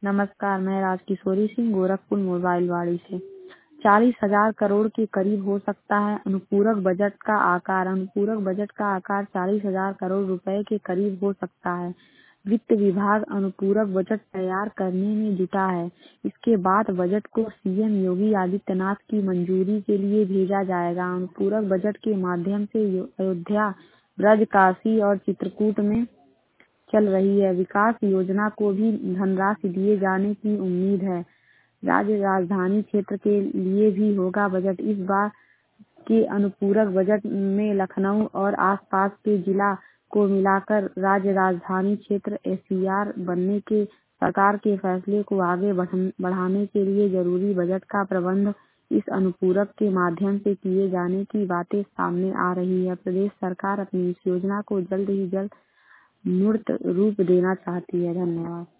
नमस्कार, मैं राजकिशोरी सिंह गोरखपुर मोबाइलवाड़ी से। 40,000 करोड़ के करीब हो सकता है अनुपूरक बजट का आकार। अनुपूरक बजट का आकार 40,000 करोड़ रुपए के करीब हो सकता है। वित्त विभाग अनुपूरक बजट तैयार करने में जुटा है। इसके बाद बजट को सीएम योगी आदित्यनाथ की मंजूरी के लिए भेजा जाएगा। अनुपूरक बजट के माध्यम से अयोध्या, ब्रज, काशी और चित्रकूट में चल रही है विकास योजना को भी धनराशि दिए जाने की उम्मीद है। राज्य राजधानी क्षेत्र के लिए भी होगा बजट। इस बार के अनुपूरक बजट में लखनऊ और आसपास के जिला को मिलाकर राज्य राजधानी क्षेत्र एससीआर बनने के सरकार के फैसले को आगे बढ़ाने के लिए जरूरी बजट का प्रबंध इस अनुपूरक के माध्यम से किए जाने की बातें सामने आ रही है। प्रदेश सरकार अपनी इस योजना को जल्द ही जल्द मूर्त रूप देना चाहती है। धन्यवाद।